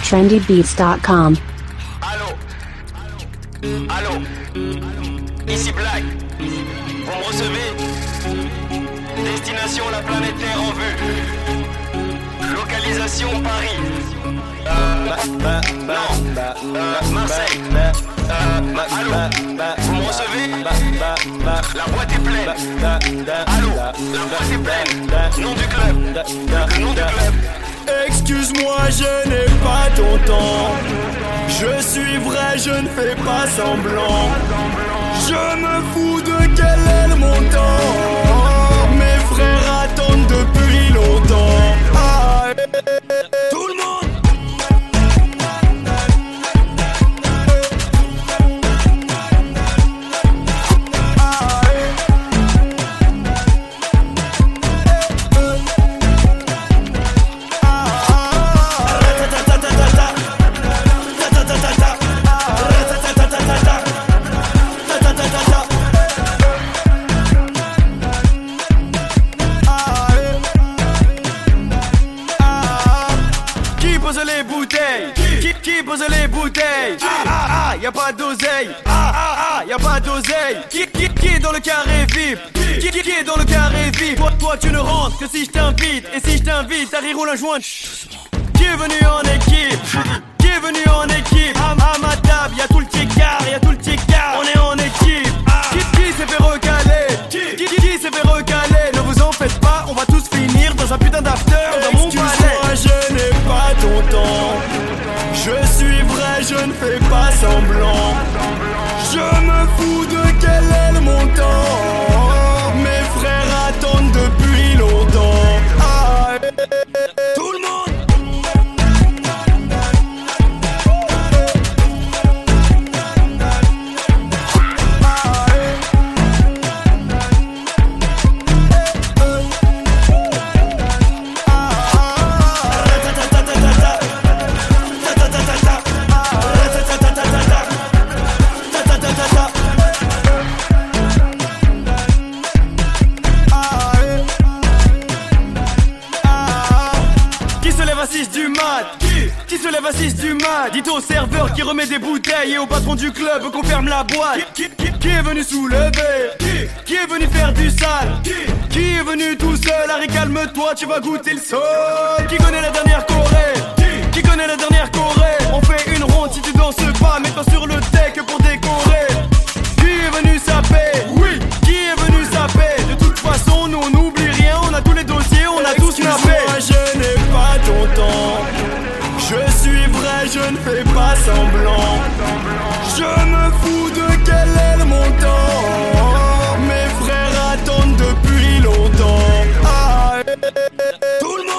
trendybeats.com. Allô, ici Black, vous me recevez? Destination la planète Terre en vue. Localisation Paris. Marseille. Allô, vous me recevez? La boîte est pleine. Allô, la boîte est pleine. Nom du club. Le nom du club. Excuse-moi, je n'ai pas ton temps. Je suis vrai, je ne fais pas semblant. Je me fous de quel est le montant. Mes frères attendent depuis longtemps. Ah, tout le monde. Qui pose les bouteilles? Y'a pas d'oseille. Y'a pas d'oseille. Qui est dans le carré VIP? Qui est dans le carré VIP? Toi tu ne rentres que si je t'invite. Et si je t'invite, Harry roule un joint. Qui est venu en équipe? Qui est venu en équipe? À ma table, y'a tout le ticard, y'a tout le ticard. On est en équipe. Qui s'est fait recaler? Qui s'est fait recaler? Ne vous en faites pas, on va tous finir dans un putain d'after dans mon palais. Excuse-moi, je n'ai pas ton temps. Je suis vrai, je ne fais pas semblant. Je me fous de quel est le montant. Mes frères attendent depuis longtemps. Tout le monde. Qui se lève à 6 du mat? Dites au serveur qui remet des bouteilles et au patron du club qu'on ferme la boîte. Qui est venu soulever? Qui est venu faire du sale? Qui est venu tout seul? Harry, calme-toi, tu vas goûter le sol. Qui connaît la dernière Corée? Qui connaît la dernière Corée? On fait une ronde si tu danses pas, mets-toi sur le tech pour décorer. Qui est venu saper? Oui. Qui est venu saper? De toute façon, nous on n'oublie rien, on a tous les dossiers, on a tous snappé. Moi je n'ai pas ton temps. Je suis vrai, je ne fais pas semblant. Je me fous de quel est le montant. Mes frères attendent depuis longtemps. Tout le monde.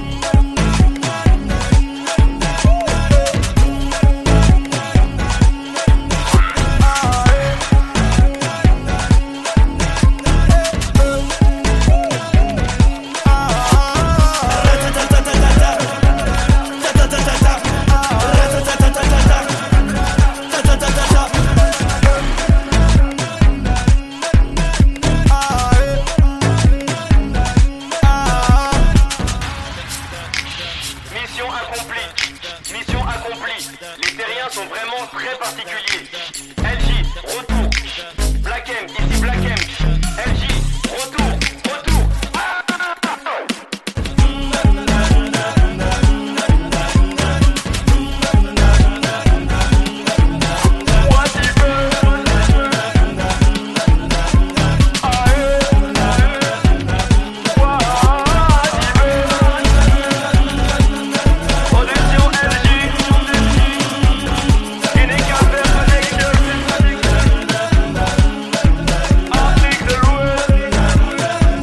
Mission accomplie. Les terriens sont vraiment très particuliers. LJ, retour. Black M, ici Black M. LJ, retour.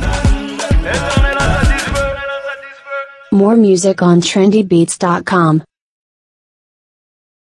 More music on trendybeats.com.